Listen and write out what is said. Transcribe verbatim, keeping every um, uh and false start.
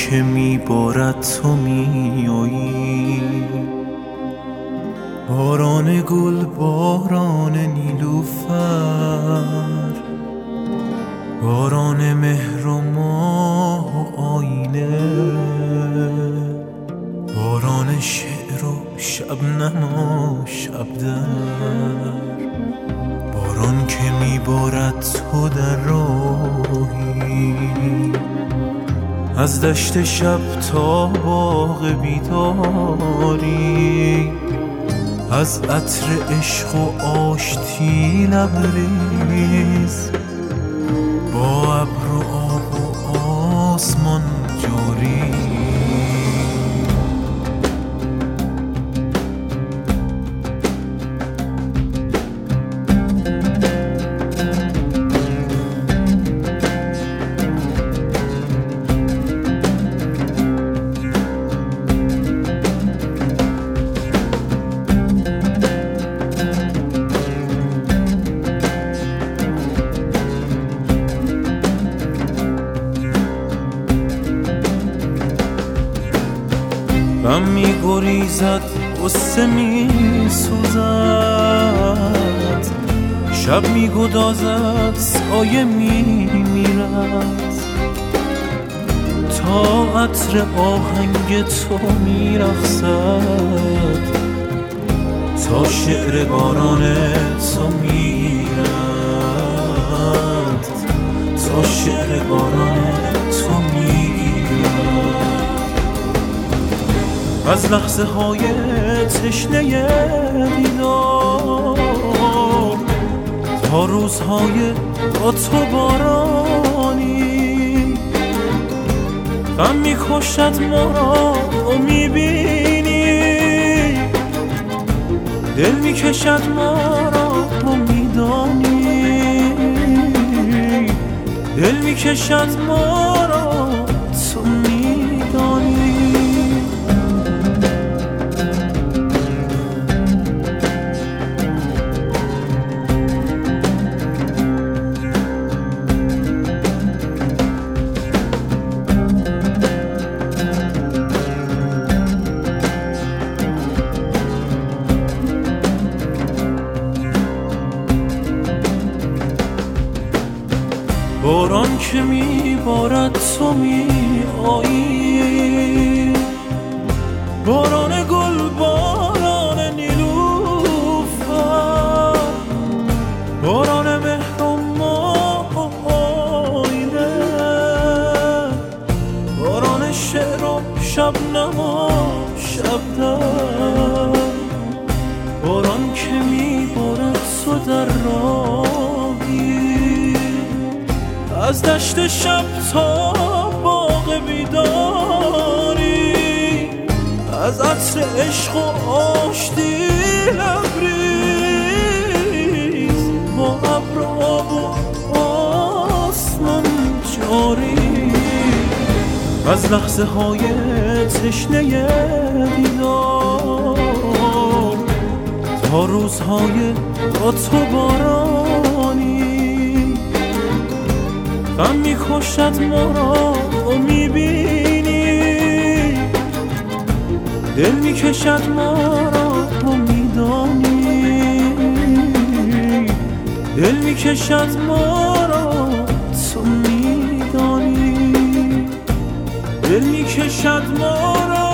که میبارد تو میایی، باران گل، باران نیلوفر، باران مهر و ماه و آینه، باران شعر و شبنم و شبدر، باران که میبارد تو در راهی، از دشت شب تا باغ بیداری، از عطر عشق و آشتی لبریز، با ابر و آب و آسمان جاری. غم می گریزد، غصه می سوزد، شب می گدازد، سایه می میرد، تا عطر آهنگ تو می رقصد، تا شعر باران تو می رد، تا شعر باران تو می رد. از لحظه های تشنه دیدار تا روزهای با تو بارانی، غم می‌کشد ما را تو می‌بینی، دل می‌کشد ما را تو می‌دانی، دل می‌کشد ما را تو می‌دانی. باران که میبارد تو میایی، باران گل، باران نیلوفر، باران مهر و ماه و آینه، باران شعر و شبنم و شبدر، باران که میبارد تو در راهی، از دشت شب تا باغ بیداری، از عطر عشق و آشتی لبریز، با ابر و آب و آسمان جاری. از لحظه های تشنه دیدار تا روزهای با تو بارانی، غم می‌کشد ما را تو می‌بینی، دل می‌کشد ما را تو می‌دانی، دل می‌کشد ما را تو می‌دانی، دل می‌کشد ما را